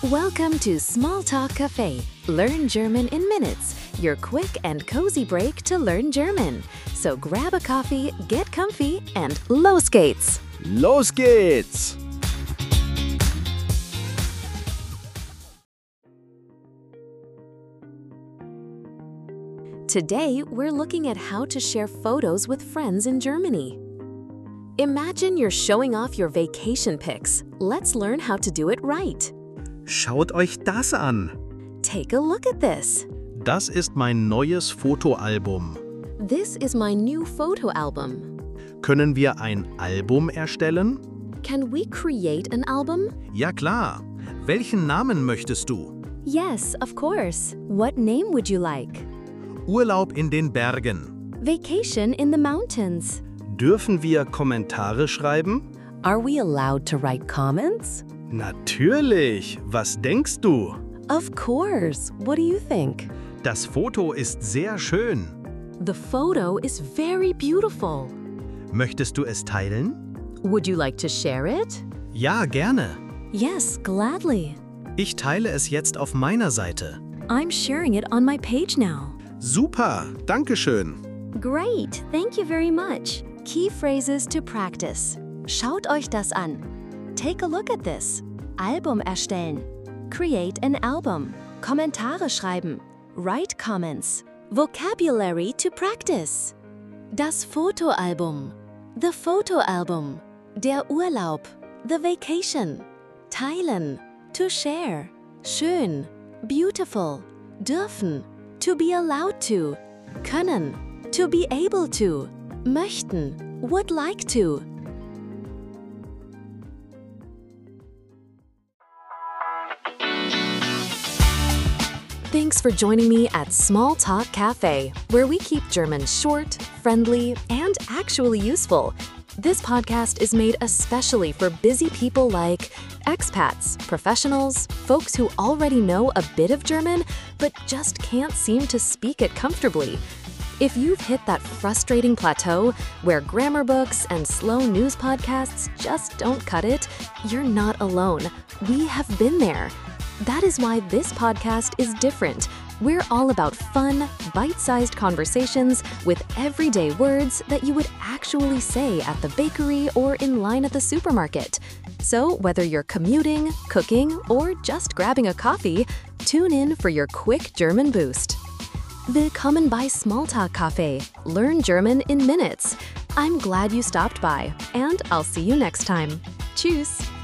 Welcome to Smalltalk Cafe. Learn German in minutes. Your quick and cozy break to learn German. So grab a coffee, get comfy, and los geht's! Los geht's! Today, we're looking at how to share photos with friends in Germany. Imagine you're showing off your vacation pics. Let's learn how to do it right. Schaut euch das an! Take a look at this. Das ist mein neues Fotoalbum. This is my new photo album. Können wir ein Album erstellen? Can we create an album? Ja klar. Welchen Namen möchtest du? Yes, of course. What name would you like? Urlaub in den Bergen. Vacation in the mountains. Dürfen wir Kommentare schreiben? Are we allowed to write comments? Natürlich. Was denkst du? Of course. What do you think? Das Foto ist sehr schön. The photo is very beautiful. Möchtest du es teilen? Would you like to share it? Ja, gerne. Yes, gladly. Ich teile es jetzt auf meiner Seite. I'm sharing it on my page now. Super, danke schön. Great, thank you very much. Key phrases to practice. Schaut euch das an. Take a look at this. Album erstellen. Create an album. Kommentare schreiben. Write comments. Vocabulary to practice. Das Fotoalbum. The photo album. Der Urlaub. The vacation. Teilen. To share. Schön. Beautiful. Dürfen. To be allowed to. Können. To be able to. Möchten. Would like to. Thanks for joining me at Smalltalk Cafe, where we keep German short, friendly, and actually useful. This podcast is made especially for busy people like expats, professionals, folks who already know a bit of German but just can't seem to speak it comfortably. If you've hit that frustrating plateau where grammar books and slow news podcasts just don't cut it, you're not alone. We have been there. That is why this podcast is different. We're all about fun, bite-sized conversations with everyday words that you would actually say at the bakery or in line at the supermarket. So whether you're commuting, cooking, or just grabbing a coffee, tune in for your quick German boost. Willkommen bei Smalltalk Cafe. Learn German in minutes. I'm glad you stopped by, and I'll see you next time. Tschüss!